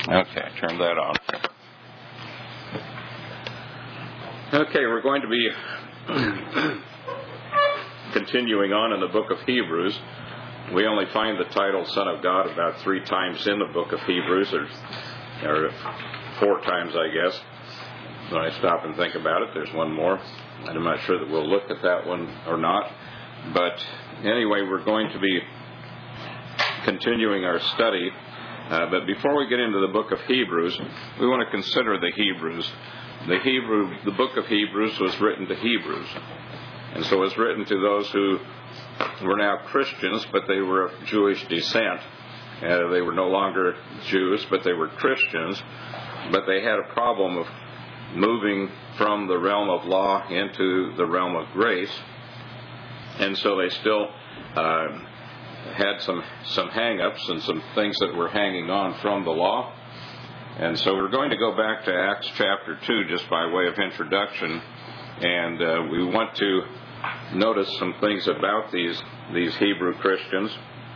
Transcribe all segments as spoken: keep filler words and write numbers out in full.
Okay, turn that on. Okay, we're going to be continuing on in the book of Hebrews. We only find the title Son of God about three times in the book of Hebrews, or, or four times, I guess. When I stop and think about it, there's one more. I'm not sure that we'll look at that one or not. But anyway, we're going to be continuing our study. Uh, but before we get into the book of Hebrews, we want to consider the Hebrews. The Hebrew, the book of Hebrews was written to Hebrews. And so it was written to those who were now Christians, but they were of Jewish descent. Uh, they were no longer Jews, but they were Christians. But they had a problem of moving from the realm of law into the realm of grace. And so they still uh, had some, some hang-ups and some things that were hanging on from the law. And so we're going to go back to Acts chapter two just by way of introduction. And uh, we want to notice some things about these, these Hebrew Christians.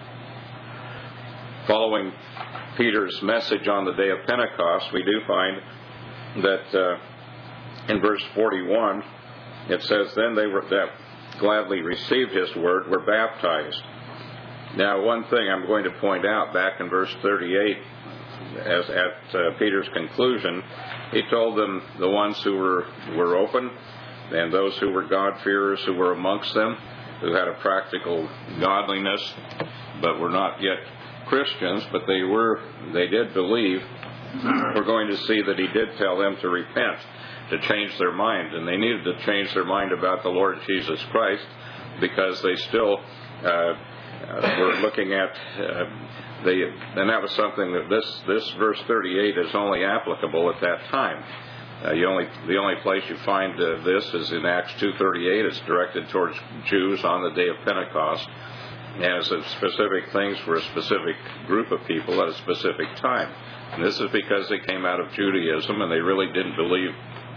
Following Peter's message on the day of Pentecost, we do find that uh, in verse forty-one, it says, Then they were that gladly received his word were baptized. Now, one thing I'm going to point out back in verse thirty-eight, as at uh, Peter's conclusion, he told them, the ones who were, were open, and those who were God-fearers who were amongst them, who had a practical godliness, but were not yet Christians, but they were, they did believe. We're going to see that he did tell them to repent, to change their mind, and they needed to change their mind about the Lord Jesus Christ, because they still uh, were looking at uh, the, and that was something that this this verse thirty-eight is only applicable at that time. Uh, you only the only place you find uh, this is in Acts two thirty-eight. It's directed towards Jews on the day of Pentecost, as a specific things for a specific group of people at a specific time. And this is because they came out of Judaism and they really didn't believe.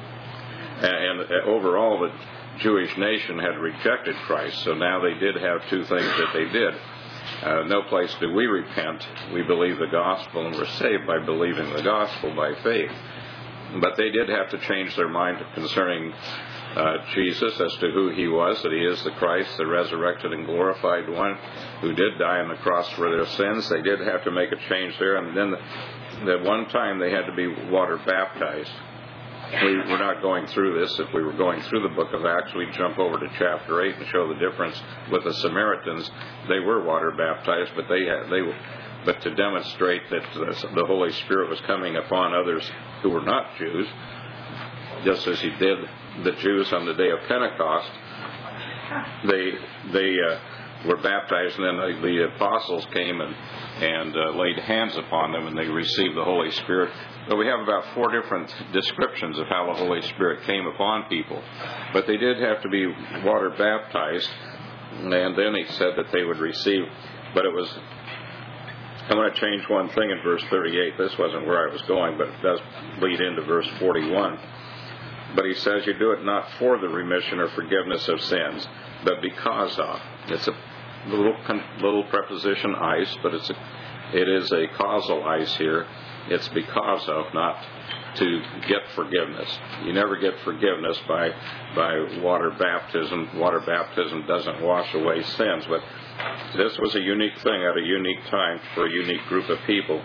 And, and overall, the Jewish nation had rejected Christ. So now they did have two things that they did. Uh, no place do we repent. We believe the gospel and we're saved by believing the gospel by faith. But they did have to change their mind concerning uh, Jesus as to who he was, that he is the Christ, the resurrected and glorified one who did die on the cross for their sins. They did have to make a change there. And then the, the one time they had to be water baptized. We, we're not going through this. If we were going through the book of Acts, we'd jump over to chapter eight and show the difference with the Samaritans. They were water baptized, but they had, they but to demonstrate that the Holy Spirit was coming upon others who were not Jews, just as he did the Jews on the day of Pentecost, they they uh, were baptized, and then the, the apostles came and and uh, laid hands upon them, and they received the Holy Spirit. But we have about four different descriptions of how the Holy Spirit came upon people. But they did have to be water baptized, and then he said that they would receive. But it was. I want to change one thing in verse thirty-eight. This wasn't where I was going, but it does lead into verse forty-one. But he says, you do it not for the remission or forgiveness of sins, but because of. It's a little little preposition, ice, but it's a, it is a causal ice here. It's because of, not to get forgiveness. You never get forgiveness by by water baptism. Water baptism doesn't wash away sins, but this was a unique thing at a unique time for a unique group of people.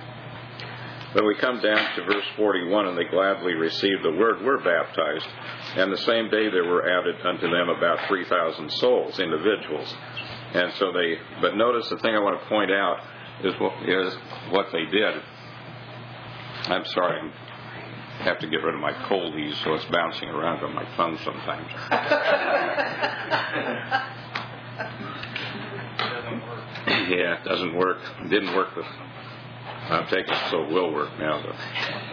When we come down to verse forty-one, and they gladly received the word, were baptized. And the same day there were added unto them about three thousand souls, individuals. And so they, but notice the thing I want to point out is what, is what they did. I'm sorry, I have to get rid of my coldies, so it's bouncing around on my tongue sometimes. Yeah, it doesn't work. It didn't work. With, I'm taking it, so it will work now. Though.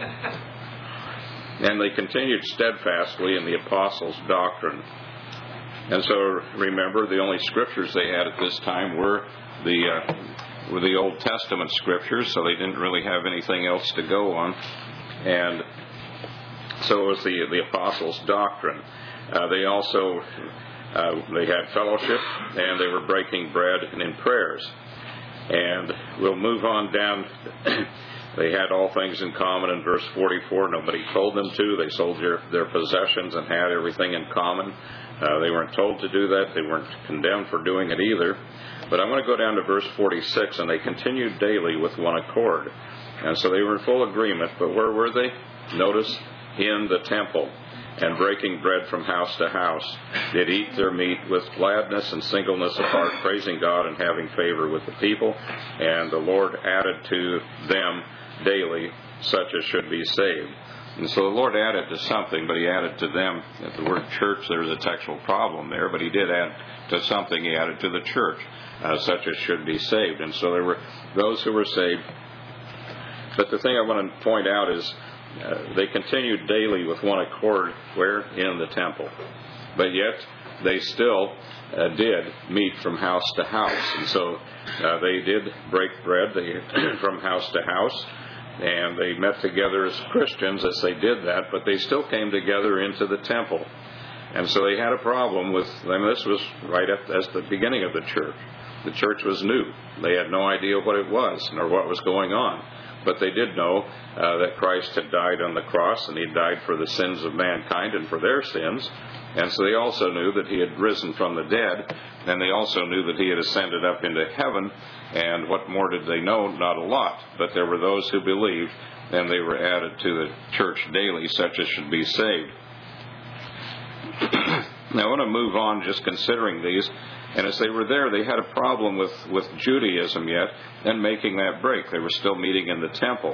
And they continued steadfastly in the apostles' doctrine. And so, remember, the only scriptures they had at this time were the uh, were the Old Testament scriptures, so they didn't really have anything else to go on. And so it was the the apostles' doctrine. Uh, they also uh, they had fellowship, and they were breaking bread and in prayers. And we'll move on down They had all things in common in verse forty-four. Nobody told them to. They sold their, their possessions and had everything in common. Uh, they weren't told to do that. They weren't condemned for doing it either. But I want to go down to verse forty-six, and they continued daily with one accord. And so they were in full agreement. But where were they? Notice, in the temple, and breaking bread from house to house, did eat their meat with gladness and singleness of heart, praising God and having favor with the people. And the Lord added to them daily such as should be saved. And so the Lord added to something, but He added to them. At the word church, there's a textual problem there, but He did add to something. He added to the church, uh, such as should be saved. And so there were those who were saved. But the thing I want to point out is uh, they continued daily with one accord, where? In the temple. But yet they still uh, did meet from house to house. And so uh, they did break bread they, from house to house. And they met together as Christians as they did that, but they still came together into the temple. And so they had a problem with, I mean, this was right at, at the beginning of the church. The church was new. They had no idea what it was nor what was going on. But they did know uh, that Christ had died on the cross, and He died for the sins of mankind and for their sins. And so they also knew that He had risen from the dead, and they also knew that He had ascended up into heaven. And what more did they know? Not a lot. But there were those who believed, and they were added to the church daily, such as should be saved. Now I want to move on just considering these. And as they were there, they had a problem with, with Judaism yet and making that break. They were still meeting in the temple.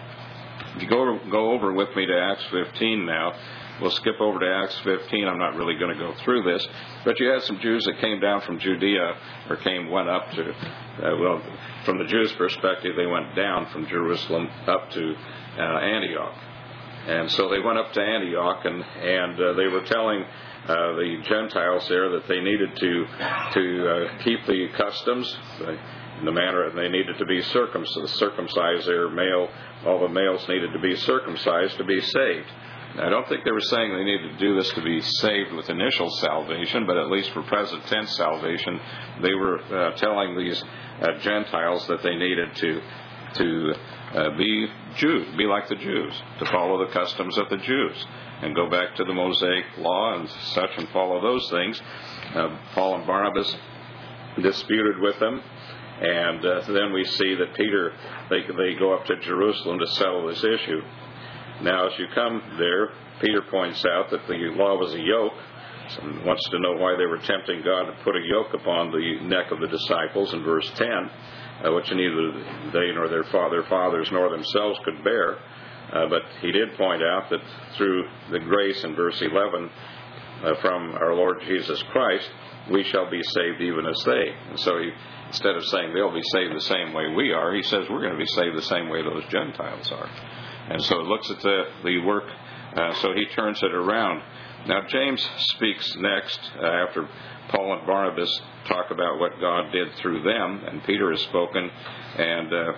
If you go, go over with me to Acts fifteen now, we'll skip over to Acts fifteen. I'm not really going to go through this. But you had some Jews that came down from Judea, or came, went up to, uh, well, from the Jews' perspective, they went down from Jerusalem up to uh, Antioch. And so they went up to Antioch, and, and uh, they were telling uh, the Gentiles there that they needed to to uh, keep the customs uh, in the manner they needed to be circumcised, circumcise their male. All the males needed to be circumcised to be saved. Now, I don't think they were saying they needed to do this to be saved with initial salvation, but at least for present tense salvation, they were uh, telling these uh, Gentiles that they needed to to uh, be Jews, be like the Jews, to follow the customs of the Jews, and go back to the Mosaic law and such and follow those things. Uh, Paul and Barnabas disputed with them, and uh, then we see that Peter, they, they go up to Jerusalem to settle this issue. Now, as you come there, Peter points out that the law was a yoke, and wants to know why they were tempting God to put a yoke upon the neck of the disciples in verse ten. Uh, which neither they nor their, fa- their fathers nor themselves could bear. Uh, but he did point out that through the grace in verse eleven uh, from our Lord Jesus Christ, we shall be saved even as they. And so he, instead of saying they'll be saved the same way we are, he says we're going to be saved the same way those Gentiles are. And so it looks at the, the work, uh, so he turns it around. Now James speaks next uh, after Paul and Barnabas talk about what God did through them, and Peter has spoken, and uh,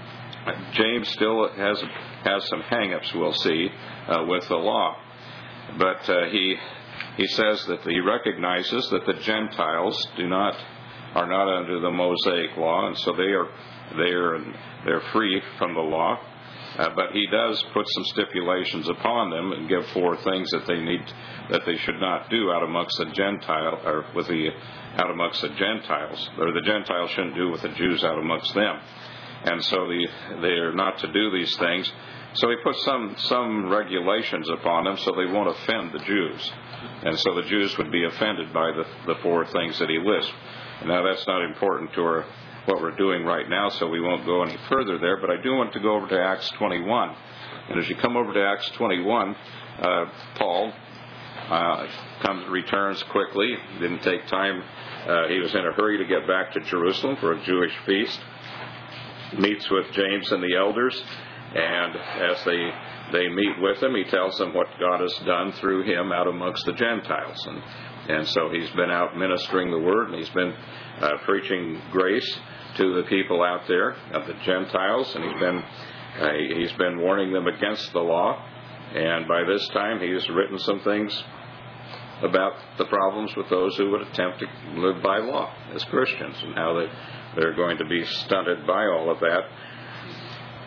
James still has has some hang-ups, we'll see, uh, with the law. But uh, he he says that he recognizes that the Gentiles do not are not under the Mosaic law, and so they are they are they're free from the law. Uh, but he does put some stipulations upon them and give four things that they need, that they should not do out amongst the Gentile, or with the out amongst the Gentiles, or the Gentiles shouldn't do with the Jews out amongst them. And so the, they are not to do these things. So he puts some some regulations upon them so they won't offend the Jews, and so the Jews would be offended by the the four things that he lists. Now that's not important to our what we're doing right now, so we won't go any further there, but I do want to go over to Acts twenty-one. And as you come over to Acts twenty-one, uh, Paul uh, comes, returns quickly, didn't take time. Uh, he was in a hurry to get back to Jerusalem for a Jewish feast, meets with James and the elders, and as they they meet with him, he tells them what God has done through him out amongst the Gentiles. And, and so he's been out ministering the word, and he's been uh, preaching grace to the people out there of the Gentiles, and he's been uh, he's been warning them against the law. And by this time, he's written some things about the problems with those who would attempt to live by law as Christians, and how they they're going to be stunted by all of that.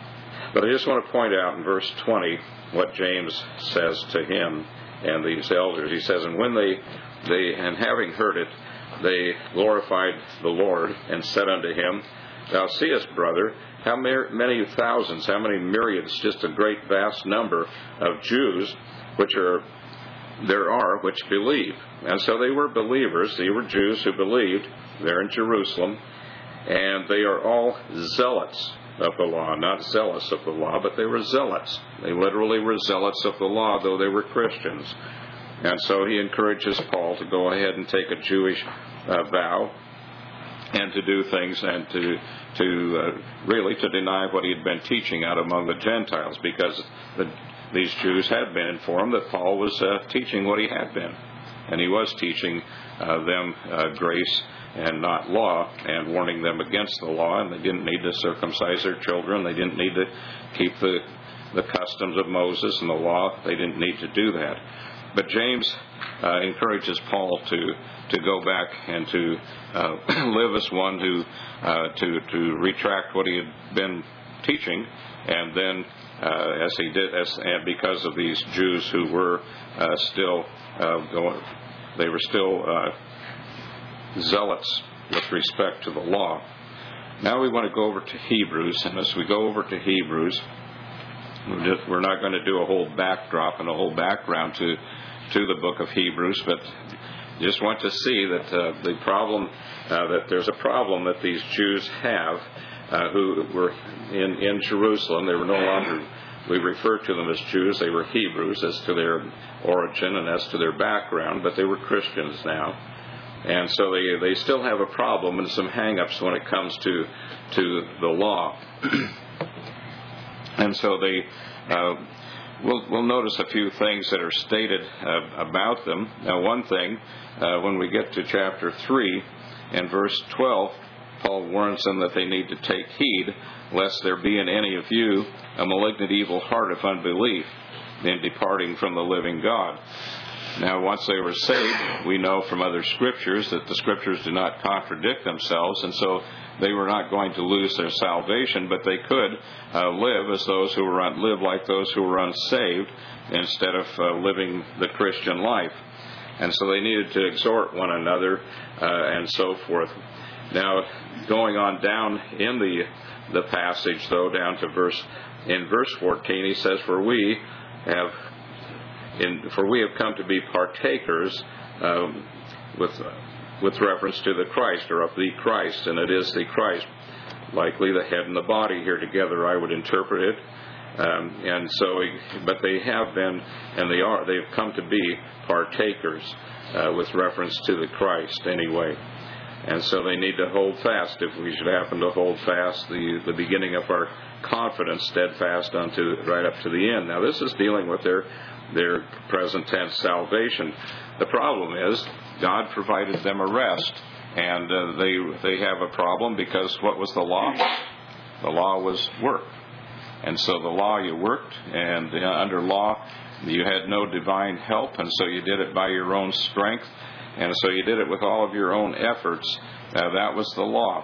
But I just want to point out in verse twenty what James says to him and these elders. He says, and when they, they and having heard it, they glorified the Lord and said unto him, Thou seest, brother, how many thousands, how many myriads, just a great vast number of Jews, which are there are which believe. And so they were believers. They were Jews who believed there in Jerusalem, and they are all zealots of the law, not zealous of the law, but they were zealots. They literally were zealots of the law, though they were Christians. And so he encourages Paul to go ahead and take a Jewish uh, vow and to do things and to to uh, really to deny what he had been teaching out among the Gentiles, because the, these Jews had been informed that Paul was uh, teaching what he had been, and he was teaching uh, them uh, grace and not law, and warning them against the law, and they didn't need to circumcise their children, they didn't need to keep the the customs of Moses and the law, they didn't need to do that. But James uh, encourages Paul to to go back and to uh, live as one who uh, to to retract what he had been teaching, and then uh, as he did, as and because of these Jews who were uh, still uh, going, they were still uh, zealots with respect to the law. Now we want to go over to Hebrews, and as we go over to Hebrews, we're, just, we're not going to do a whole backdrop and a whole background to to the book of Hebrews, but just want to see that uh, the problem, uh, that there's a problem that these Jews have uh, who were in, in Jerusalem. They were no longer, we refer to them as Jews, they were Hebrews as to their origin and as to their background, but they were Christians now. And so they, they still have a problem and some hang-ups when it comes to, to the law. And so they... Uh, We'll, we'll notice a few things that are stated uh, about them. Now, one thing, uh, when we get to chapter three and verse twelve, Paul warns them that they need to take heed, lest there be in any of you a malignant evil heart of unbelief in departing from the living God. Now, once they were saved, we know from other scriptures that the scriptures do not contradict themselves, and so they were not going to lose their salvation, but they could uh, live as those who were un- live like those who were unsaved instead of uh, living the Christian life. And so they needed to exhort one another uh, and so forth. Now, going on down in the the passage, though, down to verse in verse fourteen, he says, "For we have in for we have come to be partakers um, with." Uh, with reference to the Christ, or of the Christ, and it is the Christ, likely the head and the body here together, I would interpret it. Um, and so, but they have been, and they are, they've come to be partakers uh, with reference to the Christ anyway. And so they need to hold fast, if we should happen to hold fast, the, the beginning of our confidence, steadfast unto right up to the end. Now, this is dealing with their their present tense salvation. The problem is, God provided them a rest, and uh, they they have a problem because what was the law? The law was work. And so the law, you worked, and uh, under law you had no divine help, and so you did it by your own strength, and so you did it with all of your own efforts. Uh, that was the law.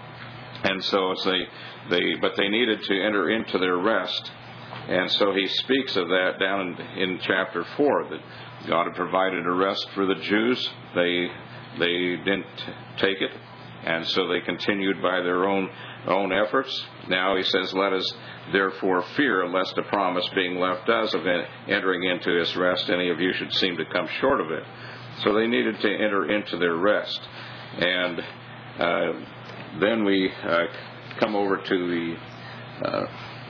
And so as they, they, but they needed to enter into their rest. And so he speaks of that down in, in chapter four, that God had provided a rest for the Jews. They they didn't take it, and so they continued by their own own efforts. Now he says, "Let us therefore fear, lest a promise being left us of entering into his rest, any of you should seem to come short of it." So they needed to enter into their rest. And uh, then we uh, come over to the... Uh,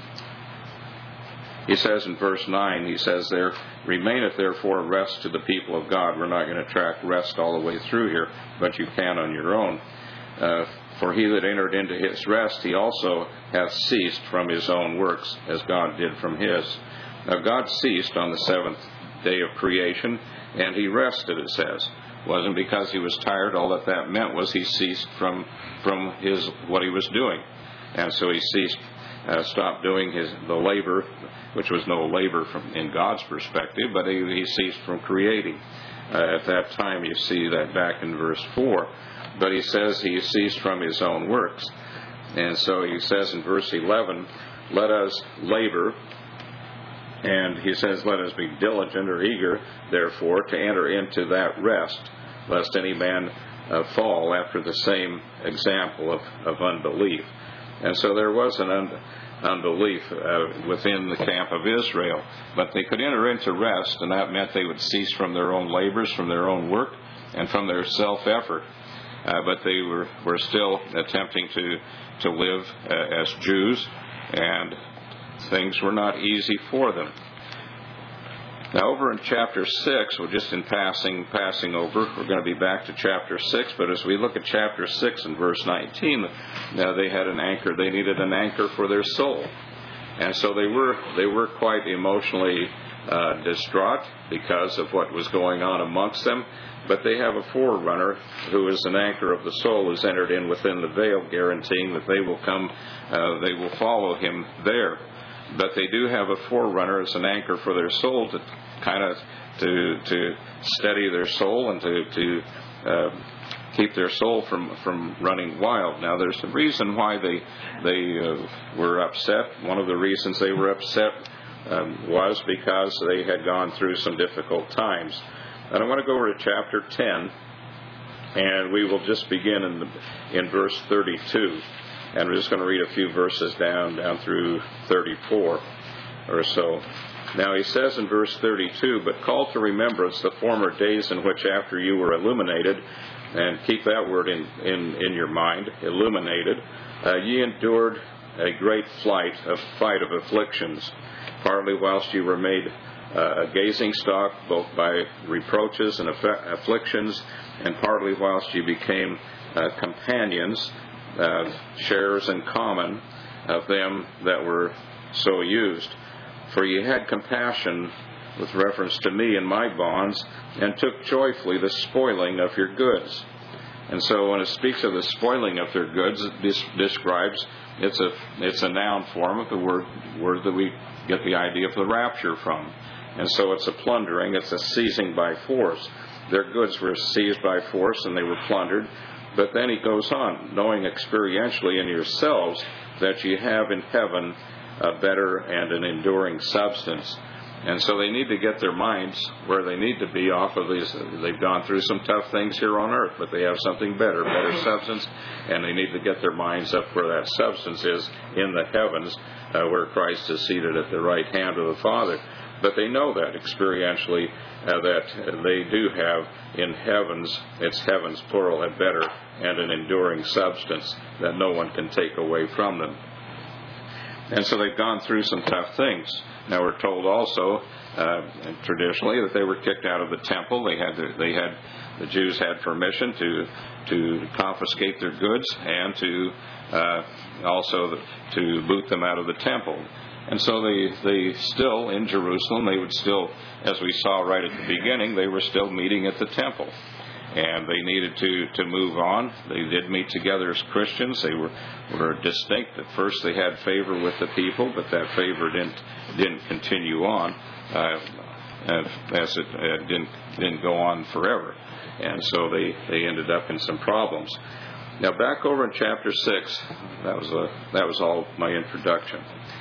He says in verse nine, he says, "There remaineth therefore a rest to the people of God." We're not going to track rest all the way through here, but you can on your own. Uh, "For he that entered into his rest, he also hath ceased from his own works, as God did from his." Now God ceased on the seventh day of creation, and he rested, it says. It wasn't because he was tired. All that that meant was he ceased from, from his what he was doing. And so he ceased Uh, stopped doing his the labor, which was no labor from in God's perspective, but he, he ceased from creating. Uh, at that time, you see that back in verse four. But he says he ceased from his own works. And so he says in verse eleven, let us labor. And he says, let us be diligent or eager, therefore, to enter into that rest, lest any man uh, fall after the same example of, of unbelief. And so there was an un- unbelief uh, within the camp of Israel. But they could enter into rest, and that meant they would cease from their own labors, from their own work, and from their self-effort. Uh, but they were, were still attempting to, to live uh, as Jews, and things were not easy for them. Now, over in chapter six, we're just in passing passing over. We're going to be back to chapter six, but as we look at chapter six and verse nineteen, now they had an anchor. They needed an anchor for their soul, and so they were they were quite emotionally uh, distraught because of what was going on amongst them. But they have a forerunner who is an anchor of the soul, who's entered in within the veil, guaranteeing that they will come, uh, they will follow him there. But they do have a forerunner as an anchor for their soul to kind of to to steady their soul and to to uh, keep their soul from from running wild. Now, there's a reason why they they uh, were upset. One of the reasons they were upset um, was because they had gone through some difficult times. And I want to go over to chapter ten, and we will just begin in the, in verse thirty-two. And we're just going to read a few verses down, down through thirty-four or so. Now he says in verse thirty-two, but call to remembrance the former days in which after you were illuminated, and keep that word in, in, in your mind, illuminated, uh, ye endured a great flight of fight of afflictions, partly whilst you were made uh, a gazing stock, both by reproaches and aff- afflictions, and partly whilst you became uh, companions, Uh, shares in common of them that were so used. For ye had compassion with reference to me and my bonds, and took joyfully the spoiling of your goods. And so when it speaks of the spoiling of their goods, it dis- describes, it's a it's a noun form of the word, word that we get the idea of the rapture from. And so it's a plundering, it's a seizing by force. Their goods were seized by force and they were plundered. But then he goes on, knowing experientially in yourselves that you have in heaven a better and an enduring substance. And so they need to get their minds where they need to be off of these. They've gone through some tough things here on earth, but they have something better, better substance, and they need to get their minds up where that substance is in the heavens, uh, where Christ is seated at the right hand of the Father. But they know that experientially, uh, that they do have in heavens, it's heavens plural, a better and an enduring substance that no one can take away from them. And so they've gone through some tough things. Now we're told also, uh, traditionally, that they were kicked out of the temple. They had, to, they had, the Jews had permission to to confiscate their goods and to uh, also to boot them out of the temple. And so they, they still, in Jerusalem, they would still, as we saw right at the beginning, they were still meeting at the temple. And they needed to, to move on. They did meet together as Christians. They were, were distinct. At first they had favor with the people, but that favor didn't didn't continue on, uh, as it uh, didn't didn't go on forever. And so they, they ended up in some problems. Now back over in chapter six, that was a, that was all my introduction.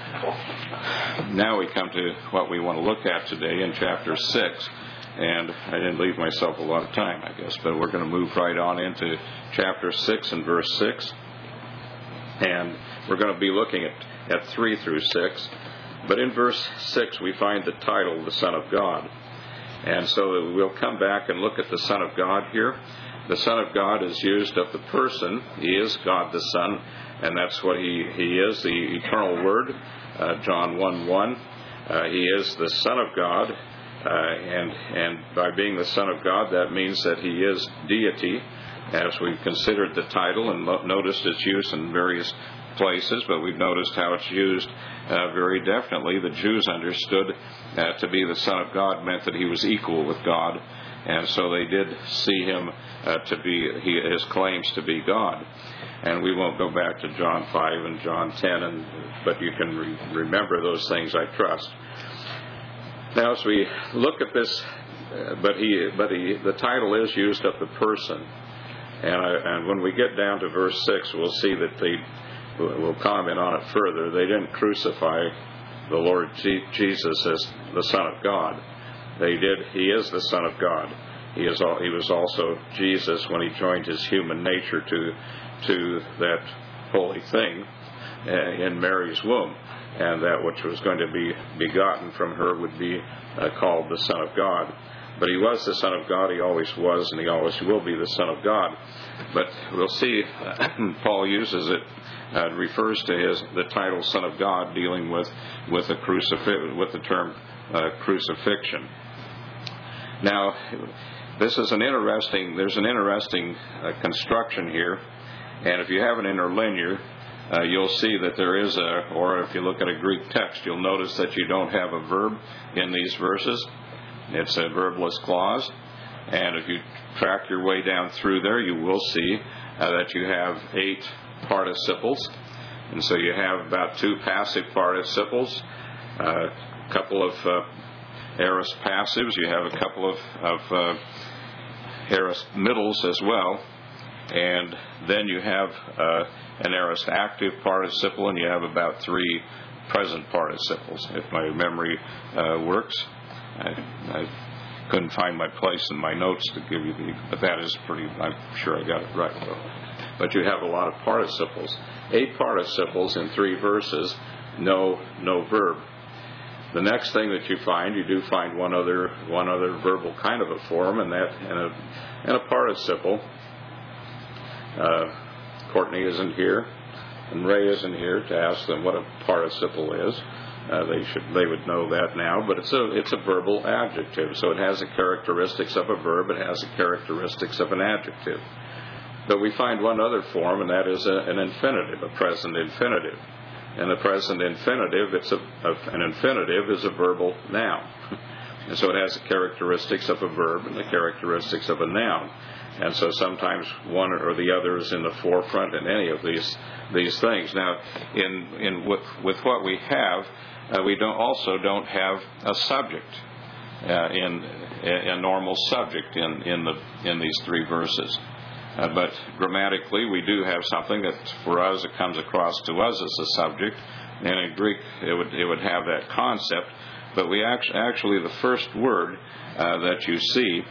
Now we come to what we want to look at today in chapter six. And I didn't leave myself a lot of time, I guess, but we're going to move right on into chapter six and verse six. And we're going to be looking at, at three through six. But in verse six, we find the title, the Son of God. And so we'll come back and look at the Son of God here. The Son of God is used of the person. He is God the Son, and that's what he, he is, the eternal Word, uh, John one one. Uh, he is the Son of God. Uh, and and by being the Son of God, that means that he is deity, as we've considered the title and lo- noticed its use in various places, but we've noticed how it's used uh, very definitely. The Jews understood uh, to be the Son of God meant that he was equal with God, and so they did see him uh, to be, he, his claims to be God. And we won't go back to John five and John ten, and, but you can re- remember those things, I trust. Now, as we look at this, uh, but he, but he, the title is used of the person, and I, and when we get down to verse six, we'll see that the we'll comment on it further, they didn't crucify the Lord Jesus as the Son of God. They did. He is the Son of God. He is. He was also Jesus when he joined his human nature to to that holy thing in Mary's womb, and that which was going to be begotten from her would be uh, called the Son of God. But he was the Son of God. He always was, and he always will be the Son of God. But we'll see. Paul uses it. Uh, refers to his the title Son of God, dealing with with the crucifix with the term uh, crucifixion. Now, this is an interesting. There's an interesting uh, construction here, and if you have an interlinear, uh, you'll see that there is a. Or if you look at a Greek text, you'll notice that you don't have a verb in these verses. It's a verbless clause, and if you track your way down through there, you will see uh, that you have eight participles, and so you have about two passive participles, uh, a couple of uh, aorist passives, you have a couple of, of uh, aorist middles as well, and then you have uh, an aorist active participle, and you have about three present participles, if my memory uh, works. I, I couldn't find my place in my notes to give you the, but that is pretty, I'm sure I got it right though. But you have a lot of participles. Eight participles in three verses, no no verb. The next thing that you find, you do find one other one other verbal kind of a form, and that and a and a participle. Uh, Courtney isn't here, and Ray isn't here to ask them what a participle is. Uh, they should they would know that now, but it's a it's a verbal adjective, so it has the characteristics of a verb. It has the characteristics of an adjective. But we find one other form, and that is a, an infinitive, a present infinitive. And the present infinitive, it's a, a, an infinitive is a verbal noun. And so it has the characteristics of a verb and the characteristics of a noun. And so sometimes one or the other is in the forefront in any of these these things. Now, in in with, with what we have, uh, we don't also don't have a subject uh, in a normal subject in in the in these three verses. Uh, but grammatically, we do have something that, for us, it comes across to us as a subject, and in Greek, it would it would have that concept. But we actually, actually the first word uh, that you see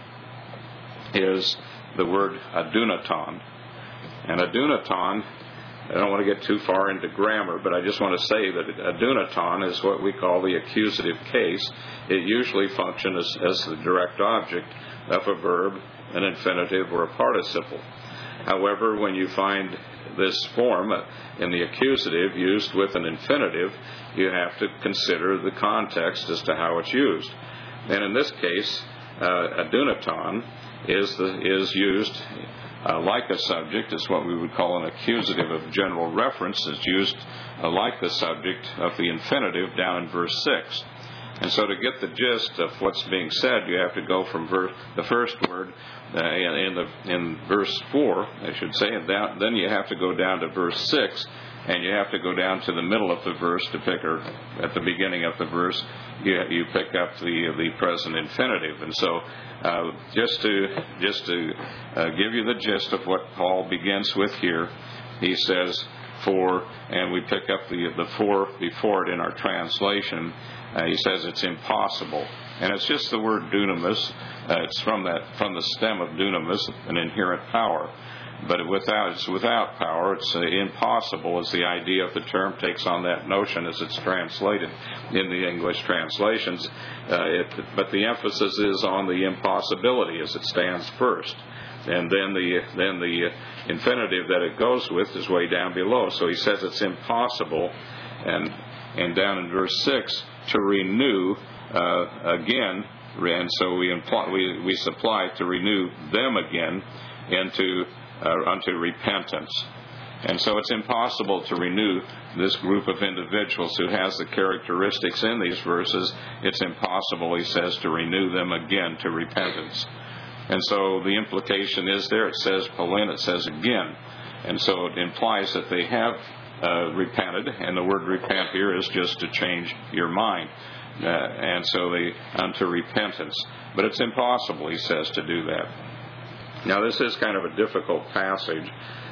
is the word adunaton, and adunaton. I don't want to get too far into grammar, but I just want to say that adunaton is what we call the accusative case. It usually functions as, as the direct object of a verb, an infinitive, or a participle. However, when you find this form in the accusative used with an infinitive, you have to consider the context as to how it's used. And in this case, uh, adunaton is the, is used uh, like a subject. It's what we would call an accusative of general reference. It's used uh, like the subject of the infinitive down in verse six. And so to get the gist of what's being said, you have to go from verse, the first word uh, in, in, the, in verse four, I should say, and down, then you have to go down to verse six, and you have to go down to the middle of the verse to pick, or at the beginning of the verse, you, you pick up the the present infinitive. And so uh, just to just to uh, give you the gist of what Paul begins with here, he says, for, and we pick up the the for before it in our translation. Uh, he says it's impossible, and it's just the word dunamis. Uh, it's from that from the stem of dunamis, an inherent power. But without it's without power. It's uh, impossible as the idea of the term takes on that notion as it's translated in the English translations. Uh, it, but the emphasis is on the impossibility as it stands first. And then the then the infinitive that it goes with is way down below. So he says it's impossible, and and down in verse six, to renew uh, again, and so we imply, we we supply to renew them again into uh, unto repentance. And so it's impossible to renew this group of individuals who has the characteristics in these verses. It's impossible, he says, to renew them again to repentance. And so the implication is there. It says Pauline, it says again. And so it implies that they have uh, repented, and the word repent here is just to change your mind. Uh, and so they, unto repentance. But it's impossible, he says, to do that. Now this is kind of a difficult passage,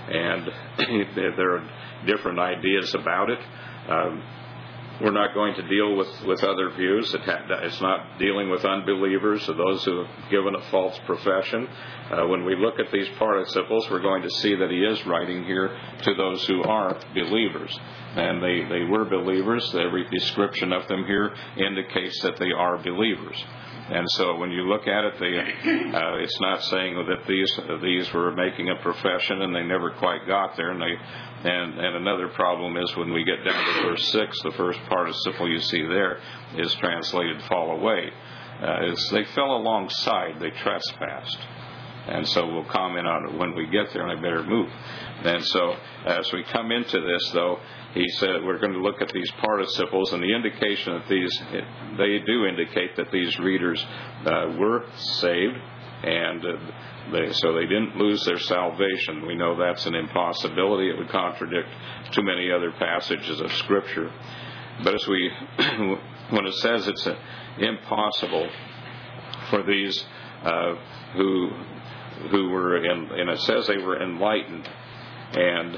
and there are different ideas about it. Um, we're not going to deal with, with other views. It ha- it's not dealing with unbelievers or those who have given a false profession. Uh, when we look at these participles, we're going to see that he is writing here to those who are believers. And they, they were believers. Every description of them here indicates that they are believers. And so when you look at it, they, uh, it's not saying that these uh, these were making a profession and they never quite got there. And, they, and, and another problem is when we get down to verse six, the first participle you see there is translated fall away. Uh, it's, they fell alongside, they trespassed. And so we'll comment on it when we get there, and I better move. And so as we come into this, though, he said we're going to look at these participles, and the indication that these, they do indicate that these readers uh, were saved, and uh, they, so they didn't lose their salvation. We know that's an impossibility. It would contradict too many other passages of Scripture. But as we, when it says it's uh, impossible for these uh, who who were in, and it says they were enlightened, and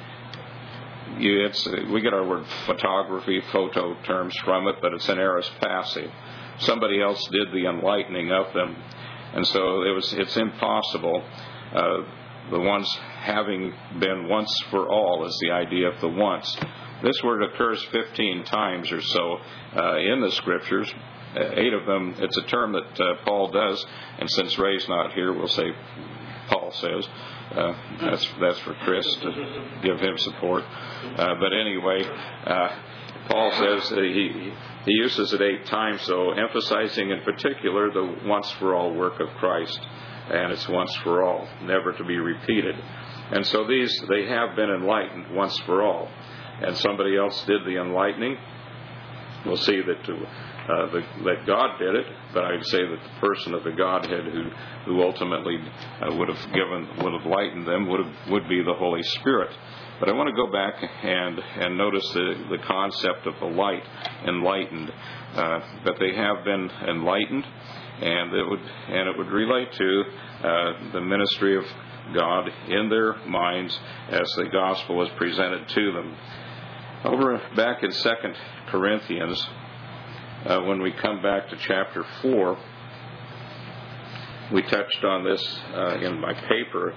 you, it's, we get our word photography, photo terms from it, but it's an aorist passive. Somebody else did the enlightening of them, and so it was. It's impossible. Uh, the once having been once for all is the idea of the once. This word occurs fifteen times or so uh, in the Scriptures. Uh, eight of them, it's a term that uh, Paul does, and since Ray's not here, we'll say Paul says. Uh, that's that's for Chris to give him support. Uh, but anyway, uh, Paul says that he he uses it eight times, so emphasizing in particular the once-for-all work of Christ, and it's once for all, never to be repeated. And so these, they have been enlightened once for all, and somebody else did the enlightening. We'll see that uh, the, that God did it, but I'd say that the person of the Godhead who who ultimately uh, would have given would have lightened them would have, would be the Holy Spirit. But I want to go back and and notice the the concept of the light, enlightened, uh, that they have been enlightened, and it would and it would relate to uh, the ministry of God in their minds as the gospel was presented to them. Over back in Second Corinthians, uh, when we come back to chapter four, we touched on this uh, in my paper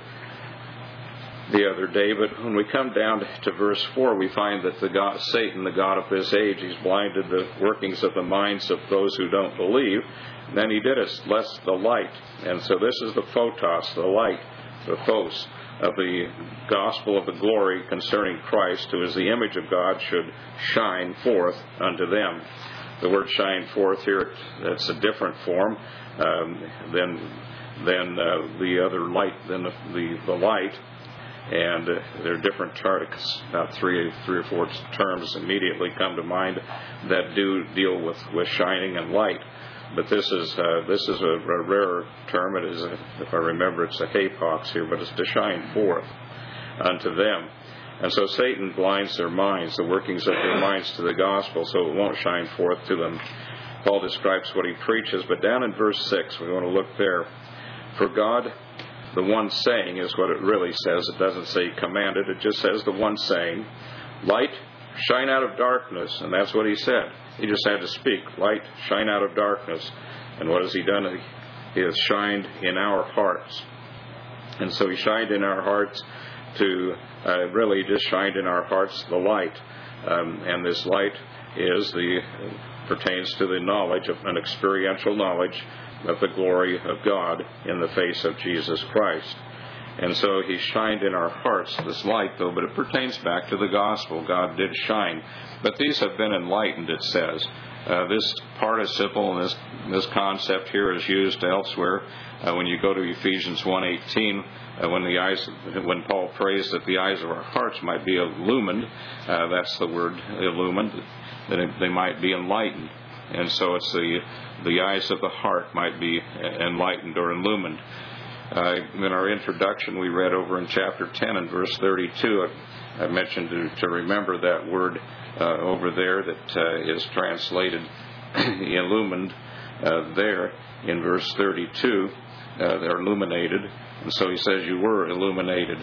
the other day, but when we come down to verse four, we find that the God, Satan, the god of this age, he's blinded the workings of the minds of those who don't believe. And then he did us less the light. And so this is the photos, the light, the phos, of the gospel of the glory concerning Christ, who is the image of God, should shine forth unto them. The word shine forth here, that's a different form um, than than uh, the other light, than the, the, the light. And uh, there are different terms, about three, three or four terms immediately come to mind that do deal with, with shining and light. But this is uh, this is a, a rarer term. It is, a, if I remember, it's a hapax here, but it's to shine forth unto them. And so Satan blinds their minds, the workings of their minds to the gospel, so it won't shine forth to them. Paul describes what he preaches, but down in verse six, we want to look there. For God, the one saying, is what it really says. It doesn't say commanded. It just says the one saying, light, shine out of darkness. And that's what he said. He just had to speak, light, shine out of darkness. And what has he done? He has shined in our hearts. And so he shined in our hearts to, uh, really just shined in our hearts the light. Um, and this light is the, pertains to the knowledge of an experiential knowledge of the glory of God in the face of Jesus Christ. And so he shined in our hearts, this light, though, but it pertains back to the gospel. God did shine. But these have been enlightened, it says. Uh, this participle and this, this concept here is used elsewhere. Uh, when you go to Ephesians one eighteen, uh, when the eyes, when Paul prays that the eyes of our hearts might be illumined, uh, that's the word illumined, that they might be enlightened. And so it's the the eyes of the heart might be enlightened or illumined. Uh, in our introduction, we read over in chapter ten and verse thirty-two, I, I mentioned to, to remember that word uh, over there that uh, is translated illumined uh, there in verse thirty-two. Uh, they're illuminated. And so he says you were illuminated.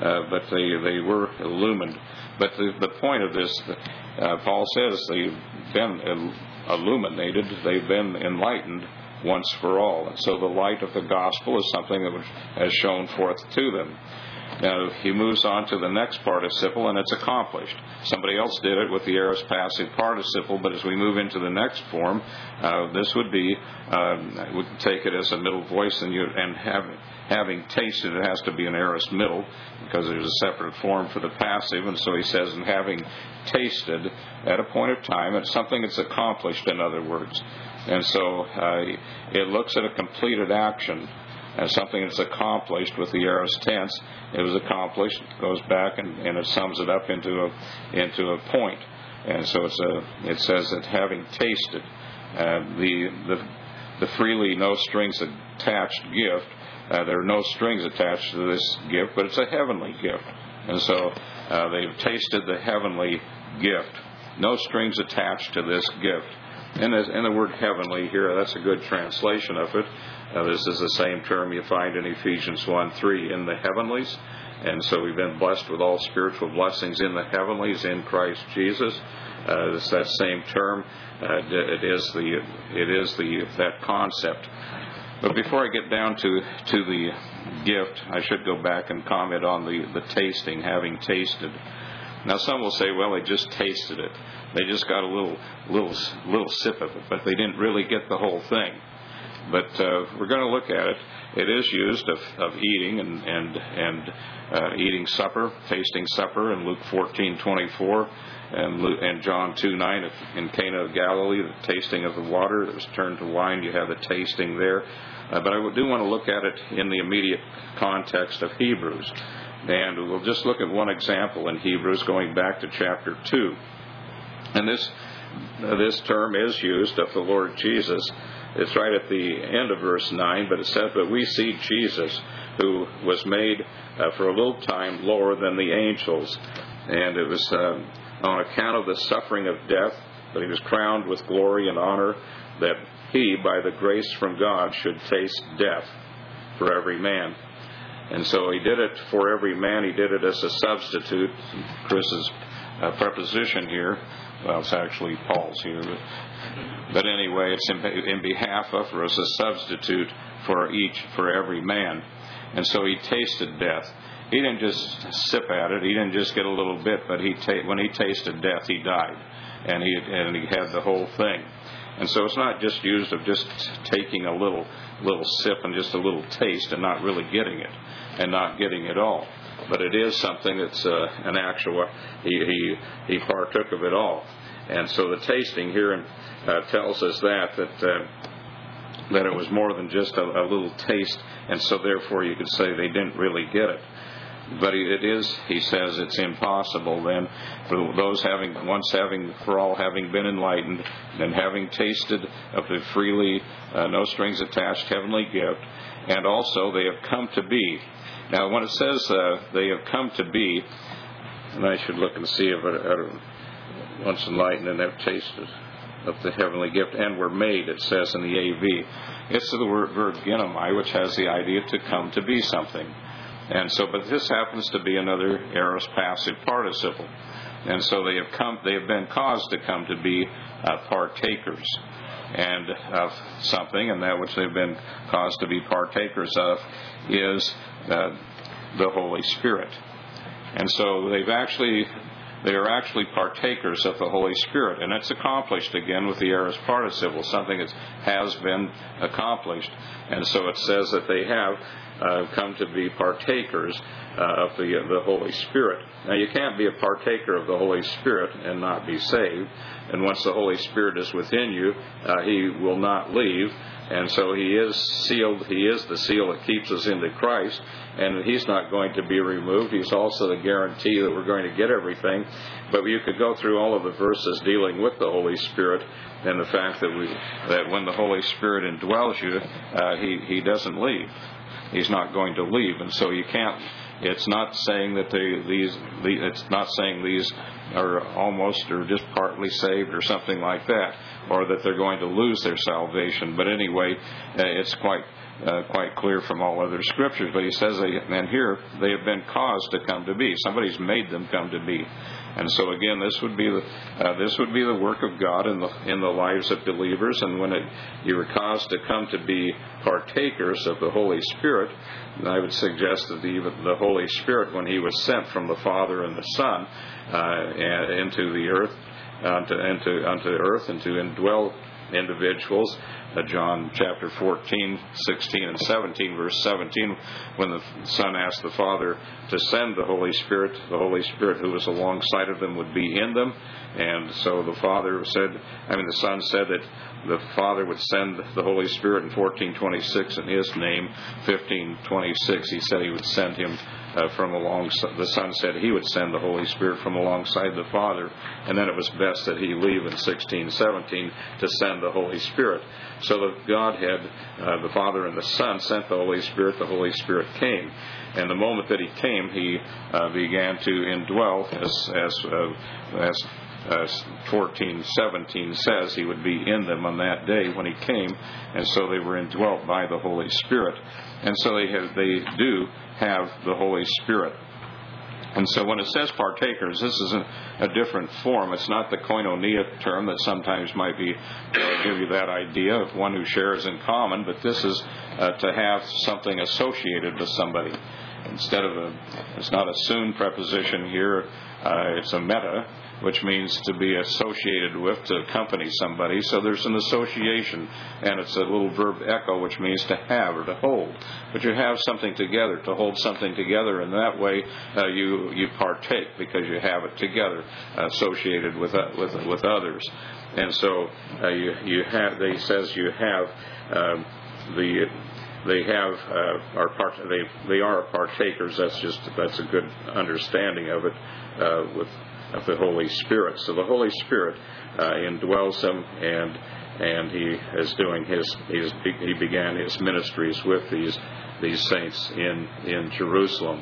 uh, but they, they were illumined. But the, the point of this, uh, Paul says they've been illuminated, they've been enlightened once for all. And so the light of the gospel is something that has shown forth to them. Now, he moves on to the next participle, and it's accomplished. Somebody else did it with the aorist passive participle, but as we move into the next form, uh, this would be, uh, we can take it as a middle voice, and, you, and have, having tasted, it has to be an aorist middle, because there's a separate form for the passive, and so he says, and having tasted at a point of time, it's something that's accomplished, in other words. And so uh, it looks at a completed action as something that's accomplished with the aorist tense. It was accomplished, goes back and, and it sums it up into a into a point. And so it's a it says that having tasted uh, the the the freely no strings attached gift, uh, there are no strings attached to this gift, but it's a heavenly gift. And so uh, they've tasted the heavenly gift. No strings attached to this gift. And, as, and the word heavenly here, that's a good translation of it. Uh, this is the same term you find in Ephesians one three, in the heavenlies. And so we've been blessed with all spiritual blessings in the heavenlies in Christ Jesus. Uh, it's that same term. Uh, it is the it is the that concept. But before I get down to to the gift, I should go back and comment on the, the tasting, having tasted. Now some will say, well, they just tasted it. They just got a little little little sip of it, but they didn't really get the whole thing. But uh, we're going to look at it. It is used of, of eating and and and uh, eating supper, tasting supper in Luke fourteen twenty-four, and Luke, and John two nine in Cana of Galilee, the tasting of the water that was turned to wine. You have the tasting there. Uh, but I do want to look at it in the immediate context of Hebrews. And we'll just look at one example in Hebrews, going back to chapter two. And this uh, this term is used of the Lord Jesus. It's right at the end of verse nine, but it says, but we see Jesus, who was made uh, for a little time lower than the angels. And it was uh, on account of the suffering of death that he was crowned with glory and honor, that he, by the grace from God, should taste death for every man. And so he did it for every man. He did it as a substitute. Chris's uh, preposition here, well, it's actually Paul's here. But, but anyway, it's in, in behalf of, or as a substitute for each, for every man. And so he tasted death. He didn't just sip at it. He didn't just get a little bit, but he ta- when he tasted death, he died. And he, and he had the whole thing. And so it's not just used of just taking a little little sip and just a little taste and not really getting it and not getting it all. But it is something that's uh, an actual, he, he he partook of it all. And so the tasting here uh, tells us that, that, uh, that it was more than just a, a little taste, and so therefore you could say they didn't really get it. But it is, he says, it's impossible then for those having, once having, for all having been enlightened, and having tasted of the freely, uh, no strings attached heavenly gift, and also they have come to be. Now, when it says uh, they have come to be, and I should look and see if it, uh, once enlightened and have tasted of the heavenly gift, and were made, it says in the A V. It's the word verb genomai, which has the idea to come to be something. And so, but this happens to be another aorist passive participle. And so they have come, they have been caused to come to be uh, partakers and of something, and that which they've been caused to be partakers of is uh, the Holy Spirit. And so they've actually, they are actually partakers of the Holy Spirit, and it's accomplished again with the aorist participle, something that has been accomplished. And so it says that they have uh, come to be partakers uh, of the uh, the Holy Spirit. Now, you can't be a partaker of the Holy Spirit and not be saved. And once the Holy Spirit is within you, uh, He will not leave. And so He is sealed. He is the seal that keeps us into Christ. And He's not going to be removed. He's also the guarantee that we're going to get everything. But you could go through all of the verses dealing with the Holy Spirit and the fact that we that when the Holy Spirit indwells you, uh, He He doesn't leave. He's not going to leave. And so you can't. It's not saying that they, these. It's not saying these are almost or just partly saved or something like that, or that they're going to lose their salvation. But anyway, it's quite uh, quite clear from all other scriptures. But he says, they, and here, they have been caused to come to be. Somebody's made them come to be. And so again, this would be the uh, this would be the work of God in the in the lives of believers. And when it, you were caused to come to be partakers of the Holy Spirit, I would suggest that even the Holy Spirit, when He was sent from the Father and the Son uh, into the earth, unto into unto earth, and to indwell individuals. Uh, John chapter fourteen, sixteen, and seventeen, verse seventeen, when the Son asked the Father to send the Holy Spirit, the Holy Spirit who was alongside of them would be in them. And so the Father said, I mean the Son said that the Father would send the Holy Spirit in fourteen twenty-six in His name. fifteen twenty-six, He said He would send Him uh, from alongside. The Son said He would send the Holy Spirit from alongside the Father. And then it was best that He leave in sixteen seventeen to send the Holy Spirit. So the Godhead, uh, the Father and the Son, sent the Holy Spirit. The Holy Spirit came. And the moment that He came, He uh, began to indwell, as as uh, as Uh, fourteen seventeen says, He would be in them on that day when He came, and so they were indwelt by the Holy Spirit, and so they have, they do have the Holy Spirit. And so when it says partakers, this is a, a different form. It's not the koinonia term that sometimes might be uh, give you that idea of one who shares in common, but this is uh, to have something associated with somebody. Instead of a, it's not a soon preposition here, uh, it's a meta, which means to be associated with, to accompany somebody. So there's an association, and it's a little verb echo, which means to have or to hold. But you have something together, to hold something together, and that way uh, you you partake because you have it together, uh, associated with uh, with with others. And so uh, you you have. They says you have um, the. They have uh, are part. They they are partakers. That's just that's a good understanding of it uh, with. Of the Holy Spirit. So the Holy Spirit uh, indwells them, and and He is doing his, his He began His ministries with these these saints in in Jerusalem.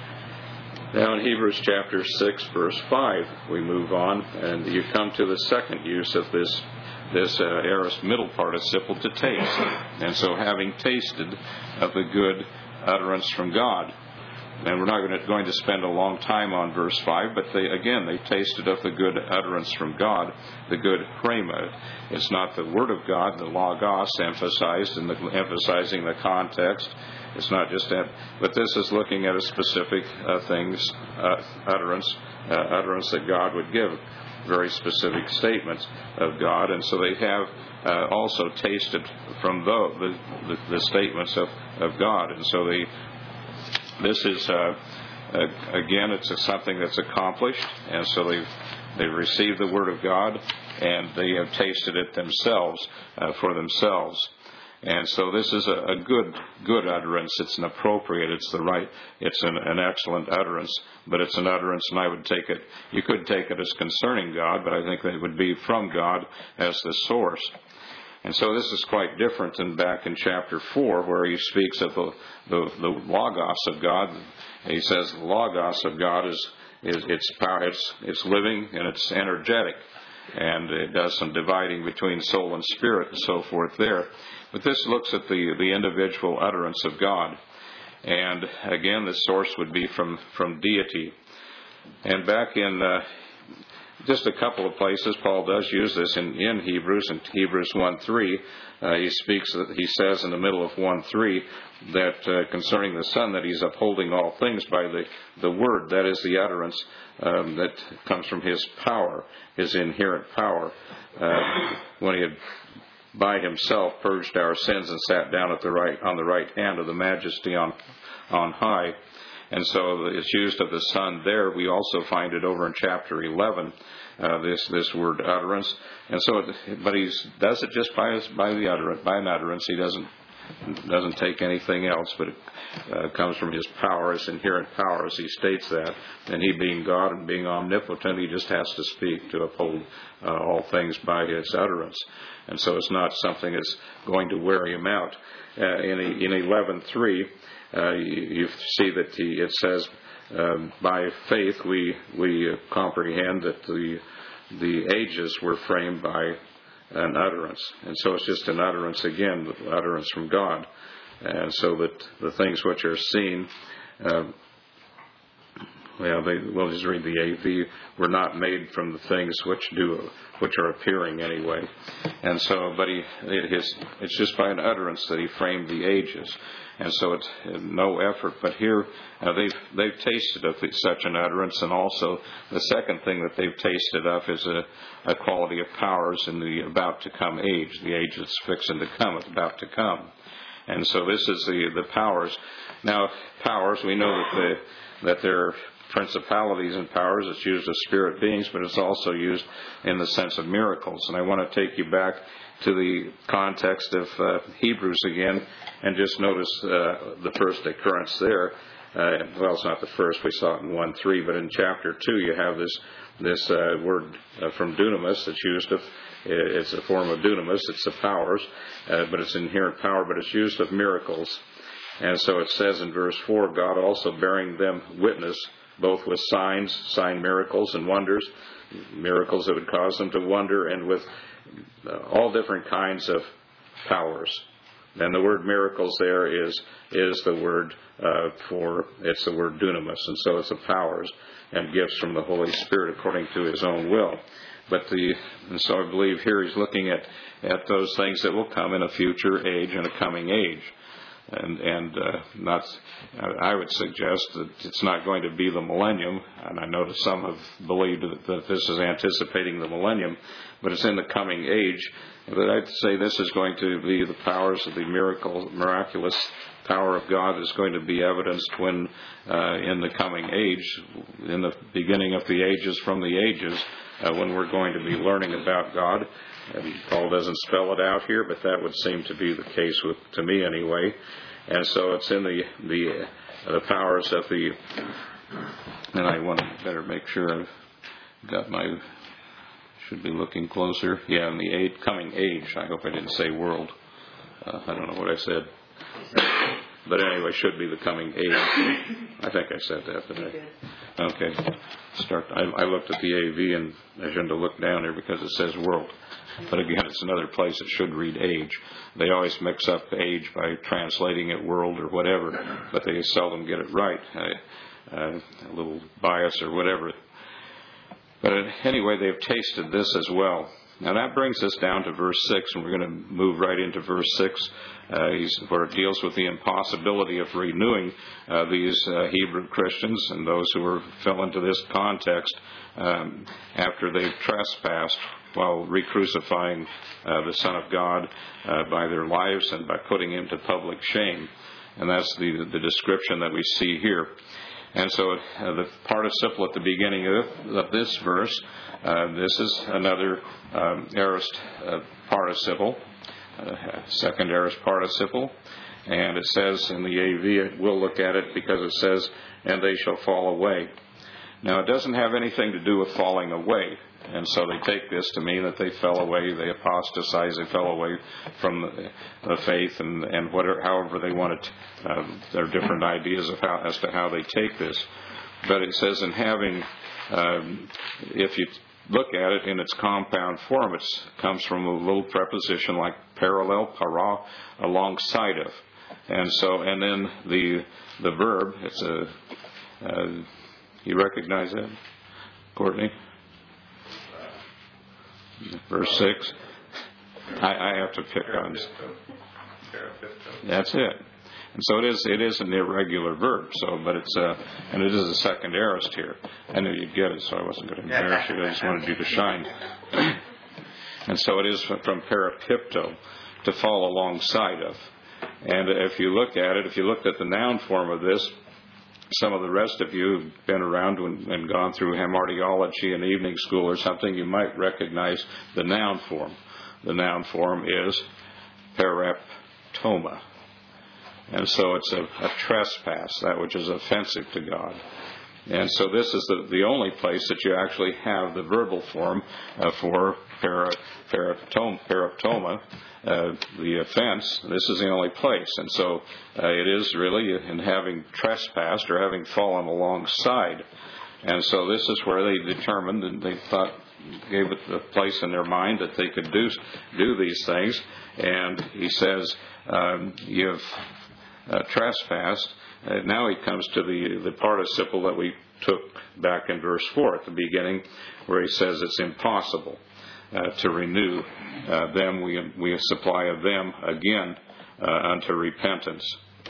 Now in Hebrews chapter six, verse five, we move on, and you come to the second use of this this uh, aorist middle participle, to taste. And so having tasted of the good utterance from God. And we're not going to, going to spend a long time on verse five, but they, again, they tasted of the good utterance from God, the good rhema. It's not the Word of God, the Logos, emphasized, and the, emphasizing the context. It's not just that, but this is looking at a specific uh, things, uh, utterance, uh, utterance that God would give, very specific statements of God. And so they have uh, also tasted from the, the, the, the statements of, of God. And so they This is, uh, uh, again, it's a, something that's accomplished, and so they've, they've received the Word of God, and they have tasted it themselves, uh, for themselves. And so this is a, a good good utterance. It's an appropriate, it's the right, it's an, an excellent utterance, but it's an utterance, and I would take it, you could take it as concerning God, but I think that it would be from God as the source. And so this is quite different than back in chapter four, where he speaks of the, the, the Logos of God. He says the Logos of God is, is it's power, it's, it's living, and it's energetic. And it does some dividing between soul and spirit and so forth there. But this looks at the, the individual utterance of God. And again, the source would be from, from deity. And back in uh, just a couple of places, Paul does use this in, in Hebrews. In Hebrews one three, uh, he speaks, he says in the middle of one three, that uh, concerning the Son, that He's upholding all things by the, the Word. That is the utterance um, that comes from His power, His inherent power. Uh, when He had by Himself purged our sins and sat down at the right on the right hand of the Majesty on on high. And so it's used of the Son there. We also find it over in chapter eleven, uh, this this word utterance. And so, it, but He does it just by his, by the utterance, by an utterance. He doesn't doesn't take anything else, but it uh, comes from His power, His inherent power, as He states that. And He being God and being omnipotent, He just has to speak to uphold uh, all things by His utterance. And so it's not something that's going to wear Him out. Uh, in in eleven three. Uh, you, you see that he, it says, um, by faith we we comprehend that the the ages were framed by an utterance, and so it's just an utterance again, utterance from God. and so that the things which are seen, uh, well, they, we'll just read the A V, were not made from the things which do, which are appearing anyway. And so, but he, it, his, it's just by an utterance that he framed the ages. And so it's no effort. But here, uh, they've, they've tasted of such an utterance. And also, the second thing that they've tasted of is a, a quality of powers in the about to come age. The age that's fixing to come, it's about to come. And so this is the, the powers. Now, powers, we know that, the, that they're principalities and powers. It's used as spirit beings, but it's also used in the sense of miracles. And I want to take you back to the context of uh, Hebrews again, and just notice uh, the first occurrence there. Uh, well, it's not the first. We saw it in one three, but in chapter two you have this this uh, word uh, from dunamis that's used of. It's a form of dunamis. It's the powers, uh, but it's inherent power. But it's used of miracles, and so it says in verse four, God also bearing them witness, both with signs, sign miracles, and wonders, miracles that would cause them to wonder, and with uh, all different kinds of powers. And the word miracles there is is the word uh, for, it's the word dunamis, and so it's the powers and gifts from the Holy Spirit according to His own will. But the, and so I believe here he's looking at, at those things that will come in a future age and a coming age. And, and uh, not, I would suggest that it's not going to be the millennium, and I know that some have believed that, that this is anticipating the millennium, but it's in the coming age. But I'd say this is going to be the powers of the miracle, miraculous power of God is going to be evidenced when, uh, in the coming age, in the beginning of the ages from the ages, uh, when we're going to be learning about God. And Paul doesn't spell it out here, but that would seem to be the case with, to me anyway. And so it's in the the, uh, the powers of the. And I want to better make sure I've got my. Should be looking closer. Yeah, in the age, coming age. I hope I didn't say world. Uh, I don't know what I said. But anyway, should be the coming age. I think I said that, didn't I? Okay. Start. I, I looked at the A V and I shouldn't have looked down there because it says world. But again, it's another place that should read age. They always mix up age by translating it world or whatever, but they seldom get it right. Uh, uh, a little bias or whatever. But anyway, they've tasted this as well. Now that brings us down to verse six, and we're going to move right into verse six, uh, where it deals with the impossibility of renewing uh, these uh, Hebrew Christians and those who were fell into this context um, after they've trespassed while re-crucifying uh, the Son of God uh, by their lives and by putting Him to public shame. And that's the, the description that we see here. And so uh, the participle at the beginning of, of this verse, uh, this is another um, aorist uh, participle, uh, second aorist participle. And it says in the A V, we'll look at it because it says, and they shall fall away. Now, it doesn't have anything to do with falling away. And so they take this to mean that they fell away, they apostatized, they fell away from the, the faith, and, and whatever, however they want it. Um, there are different ideas of how, as to how they take this. But it says in having, um, if you look at it in its compound form, it comes from a little preposition like parallel, para, alongside of. And so, and then the the verb, it's a, uh, you recognize that, Courtney? Verse six. I, I have to pick on. That's it. And so it is. It is an irregular verb. So, but it's uh, and it is a second aorist here. I knew you'd get it, so I wasn't going to embarrass you. I just wanted you to shine. And so it is from parapipto, to fall alongside of. And if you look at it, if you looked at the noun form of this, some of the rest of you who've been around and, and gone through hamartiology in evening school or something, you might recognize the noun form. The noun form is paraptoma. And so it's a, a trespass, that which is offensive to God. And so this is the, the only place that you actually have the verbal form uh, for para, paraptoma, paraptoma uh, the offense. This is the only place. And so uh, it is really in having trespassed or having fallen alongside. And so this is where they determined, and they thought, gave it the place in their mind that they could do do these things. And he says, um, you've uh, trespassed. Uh, now he comes to the, the participle that we took back in verse four at the beginning, where he says it's impossible uh, to renew uh, them. We, we supply of them again uh, unto repentance.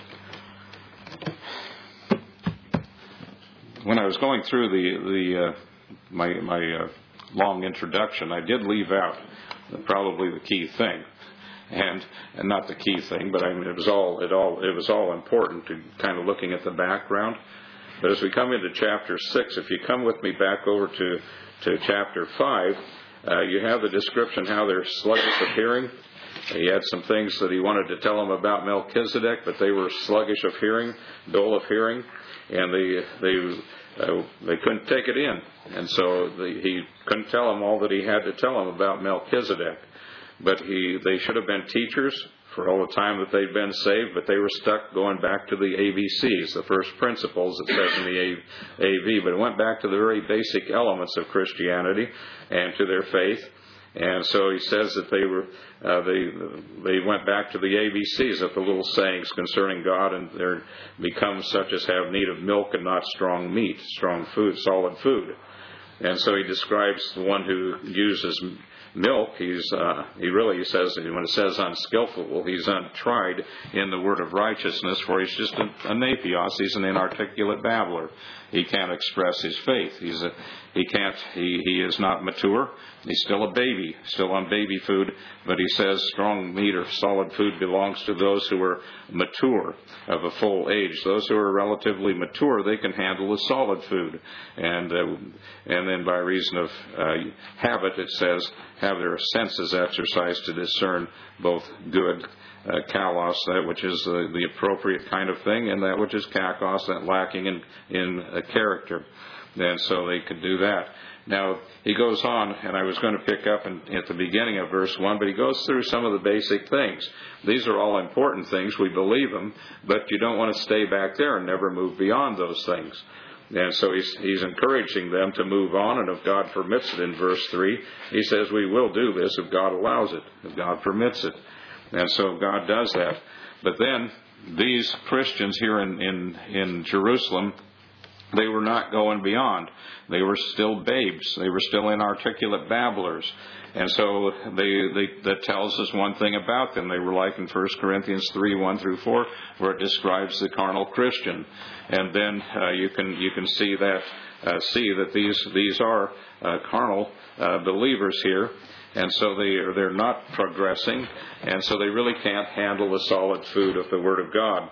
When I was going through the, the uh, my, my uh, long introduction, I did leave out probably the key thing. And, and not the key thing, but I mean, it was all it all it was all important to kind of looking at the background. But as we come into chapter six, if you come with me back over to to chapter five, uh, you have the description how they're sluggish of hearing. He had some things that he wanted to tell them about Melchizedek, but they were sluggish of hearing, dull of hearing, and they they uh, they couldn't take it in, and so the, he couldn't tell them all that he had to tell them about Melchizedek. But he, they should have been teachers for all the time that they'd been saved, but they were stuck going back to the A B Cs, the first principles, it says in the A V. But it went back to the very basic elements of Christianity and to their faith. And so he says that they were, uh, they they went back to the A B Cs of the little sayings concerning God, and they're become such as have need of milk and not strong meat, strong food, solid food. And so he describes the one who uses milk. He's uh, he really says, when it says unskillful, he's untried in the word of righteousness, for he's just an anapios. He's an inarticulate babbler. He can't express his faith. He's a, he can't. He he is not mature. He's still a baby, still on baby food. But he says strong meat or solid food belongs to those who are mature, of a full age. Those who are relatively mature, they can handle the solid food, and uh, and then by reason of uh, habit, it says, have their senses exercised to discern both good, uh, kalos, that which is the, the appropriate kind of thing, and that which is kakos, that lacking in in uh, character. And so they could do that. Now, he goes on, and I was going to pick up in, at the beginning of verse one, but he goes through some of the basic things. These are all important things. We believe them, but you don't want to stay back there and never move beyond those things. And so he's, he's encouraging them to move on, and if God permits it in verse three, he says we will do this if God allows it, if God permits it. And so God does that. But then these Christians here in, in, in Jerusalem, they were not going beyond. They were still babes. They were still inarticulate babblers. And so they, they, that tells us one thing about them. They were like in First Corinthians three, one through four, where it describes the carnal Christian. And then uh, you can you can see that uh, see that these these are uh, carnal uh, believers here. And so they are, they're not progressing, and so they really can't handle the solid food of the Word of God.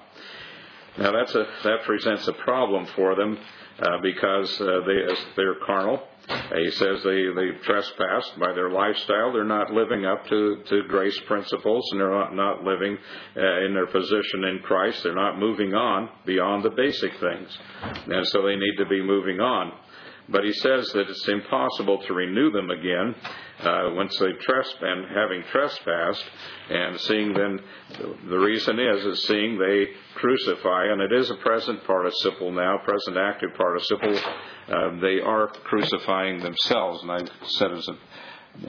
Now that's a, that presents a problem for them uh, because uh, they, they're carnal. He says they, they trespass by their lifestyle. They're not living up to, to grace principles, and they're not, not living uh, in their position in Christ. They're not moving on beyond the basic things. And so they need to be moving on. But he says that it's impossible to renew them again uh, once they trespass, and having trespassed, and seeing then, the reason is, is seeing they crucify, and it is a present participle now, present active participle. Uh, they are crucifying themselves, and I said as a,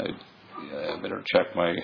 I better check my.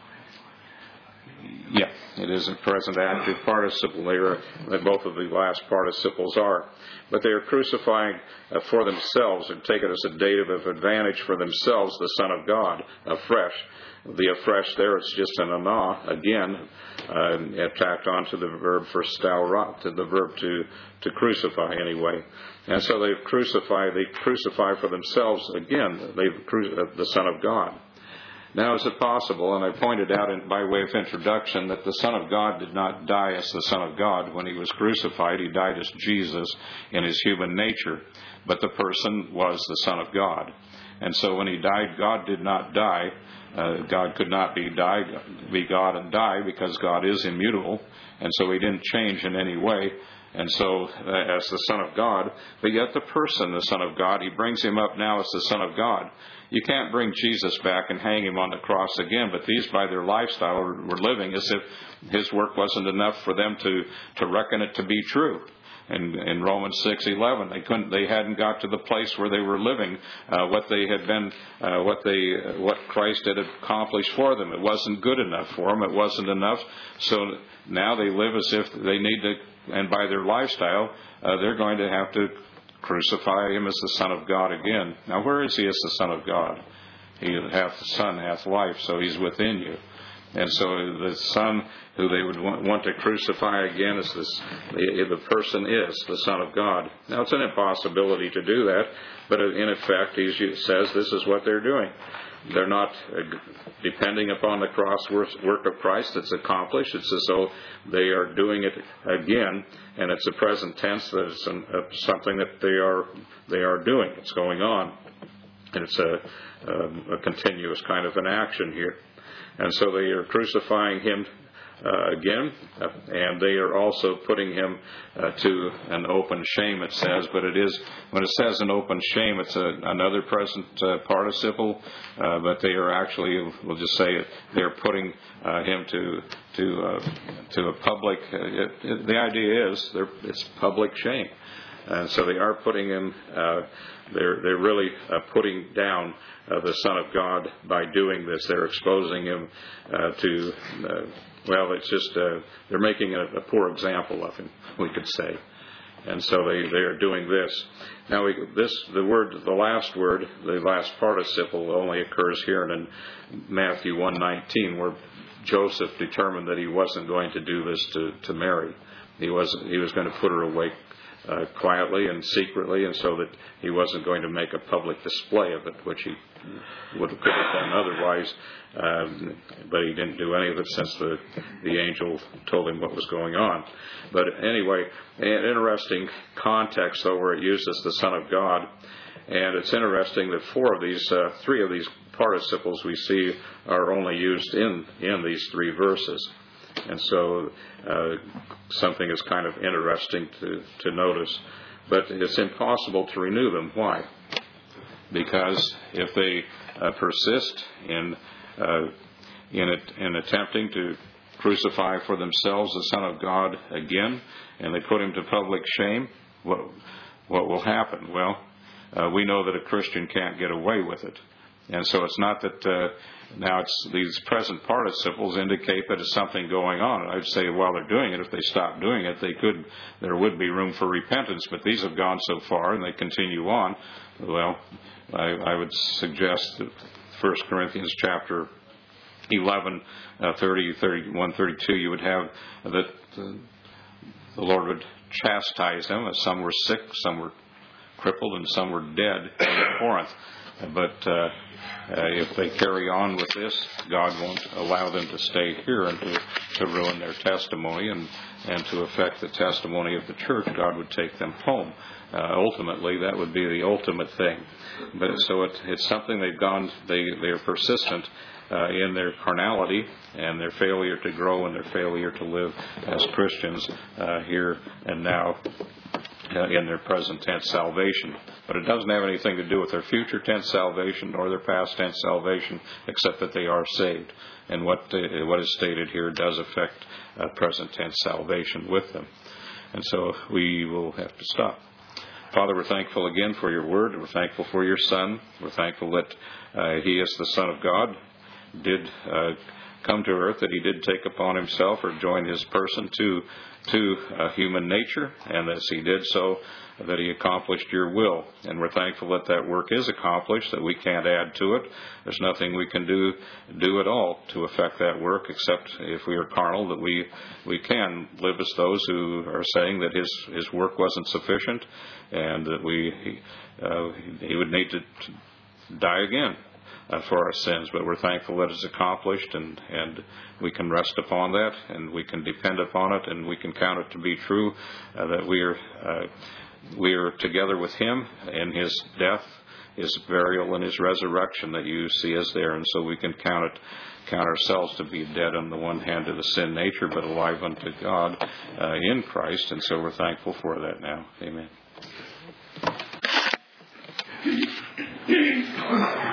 Yeah, it is a present active participle. They are, both of the last participles are. But they are crucifying uh, for themselves, and take it as a dative of advantage for themselves, the Son of God, afresh. The afresh there, it's just an ana, again, uh, tacked on to the verb for staura, to the verb to, to crucify anyway. And so they crucify, they crucify for themselves, again, they've cru- uh, the Son of God. Now, is it possible, and I pointed out in, by way of introduction, that the Son of God did not die as the Son of God when he was crucified. He died as Jesus in his human nature, but the person was the Son of God. And so when he died, God did not die. Uh, God could not be, die, be God and die, because God is immutable, and so he didn't change in any way. And so, uh, as the Son of God, but yet the person, the Son of God, he brings him up now as the Son of God. You can't bring Jesus back and hang him on the cross again, but these, by their lifestyle, were living as if his work wasn't enough for them to, to reckon it to be true. in, in Romans six eleven. They couldn't, they hadn't got to the place where they were living uh, what they had been, uh, what they, uh, what Christ had accomplished for them. It wasn't good enough for them. It wasn't enough. So now they live as if they need to, and by their lifestyle, uh, they're going to have to crucify him as the Son of God again. Now, where is he as the Son of God? He hath the Son, hath life, so he's within you. And so the Son who they would want to crucify again is this, the, the person is the Son of God. Now, it's an impossibility to do that, but in effect, he says this is what they're doing. They're not depending upon the cross work of Christ that's accomplished. It's as though they are doing it again, and it's a present tense that it's an, uh, something that they are they are doing. It's going on, and it's a, a, a continuous kind of an action here. And so they are crucifying him uh, again, uh, and they are also putting him uh, to an open shame, it says. But it is, when it says an open shame, it's a, another present uh, participle, uh, but they are actually, we'll just say it, they're putting uh, him to to uh, to a public, uh, it, it, the idea is they're, it's public shame. And so they are putting him, uh, they're, they're really uh, putting down uh, the Son of God by doing this. They're exposing him uh, to, uh, well, it's just, uh, they're making a, a poor example of him, we could say. And so they, they are doing this. Now, we, this, the word, the last word, the last participle only occurs here in Matthew one nineteen, where Joseph determined that he wasn't going to do this to, to Mary. He was, he was going to put her away Uh, quietly and secretly, and so that he wasn't going to make a public display of it, which he would have, could have done otherwise. Um, but he didn't do any of it since the the angel told him what was going on. But anyway, an interesting context, though, where it uses the Son of God, and it's interesting that four of these, uh, three of these participles we see are only used in in these three verses. And so uh, something is kind of interesting to, to notice. But it's impossible to renew them. Why? Because if they uh, persist in, uh, in, it, in attempting to crucify for themselves the Son of God again, and they put him to public shame, what, what will happen? Well, uh, we know that a Christian can't get away with it. And so it's not that uh, now it's these present participles indicate that it's something going on. And I'd say while they're doing it, if they stop doing it, they could, there would be room for repentance. But these have gone so far and they continue on. Well, I, I would suggest that First Corinthians chapter eleven, uh, thirty, thirty-one, thirty-two, you would have that the, the Lord would chastise them, as some were sick, some were crippled, and some were dead in Corinth. But uh, uh, if they carry on with this, God won't allow them to stay here and to, to ruin their testimony and, and to affect the testimony of the church. God would take them home. Uh, ultimately, that would be the ultimate thing. But so it, it's something they've gone. They they are persistent uh, in their carnality and their failure to grow and their failure to live as Christians uh, here and now. Uh, in their present tense salvation. But it doesn't have anything to do with their future tense salvation nor their past tense salvation, except that they are saved. And what uh, what is stated here does affect uh, present tense salvation with them. And so we will have to stop. Father, we're thankful again for your word. We're thankful for your Son. We're thankful that uh, he is the Son of God, did uh, come to earth, that he did take upon himself or join his person to to uh, human nature, and as he did so, that he accomplished your will. And we're thankful that that work is accomplished, that we can't add to it. There's nothing we can do do at all to affect that work, except if we are carnal, that we we can live as those who are saying that his his work wasn't sufficient, and that we uh, he would need to, to die again Uh, for our sins. But we're thankful that it's accomplished, and, and we can rest upon that, and we can depend upon it, and we can count it to be true, uh, that we are uh, we are together with him in his death, his burial, and his resurrection, that you see us there. And so we can count it count ourselves to be dead on the one hand to the sin nature, but alive unto God uh, in Christ. And so we're thankful for that now. Amen.